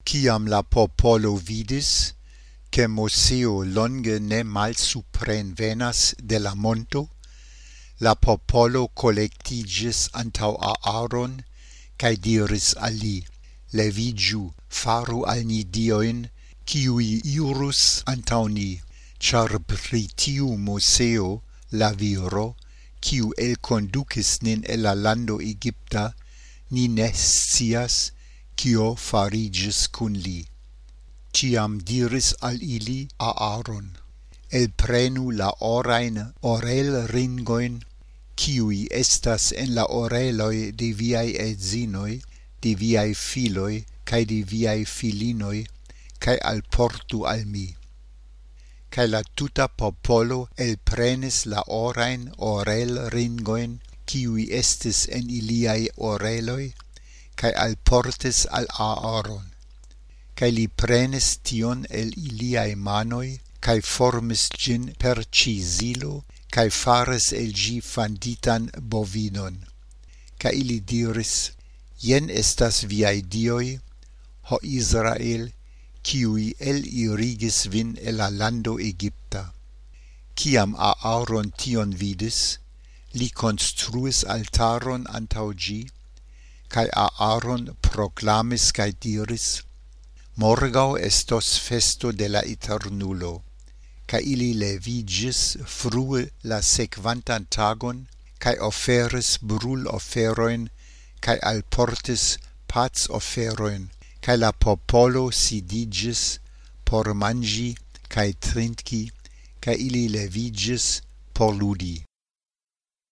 Ciam la popolo vidis, che Moseo longe ne malsuprenvenas de la monto, la popolo collectigis antau Aaron, cae diris al li: Levigiu, faru al ni dioin, ciui irus antau ni, char pri tiu Moseo, la viro, ciu elconducis nin el la lando Egypta, ni ne scias, cio farigis cun li. Ciam diris al ili Aaron: elprenu la orain orel ringoin, ciui estas en la oreloi de viai edzinoi, de viai filoi, cae de viai filinoi, cae alportu al mi. Cae la tuta popolo elprenis la orain orel ringoin, ciui estis en iliai oreloi, cae alportis al Aaron. Cae li prenis tion el iliai manoi, cae formis gin per cisilo, cae faris el gi fanditan bovidon. Cae ili diris: Jen estas viai dioi, ho Israel, ciui elirigis vin el la lando Egypta. Ciam Aaron tion vidis, li construis altaron antau gi, cae Aaron proclamis cae diris: Morgau estos festo de la Eternulo. Cae ili levigis frue la sequantan tagon, cae oferis brul oferoin, cae alportis paz oferoin, cae la popolo sidigis por mangi cae trinki, cae ili levigis por ludi.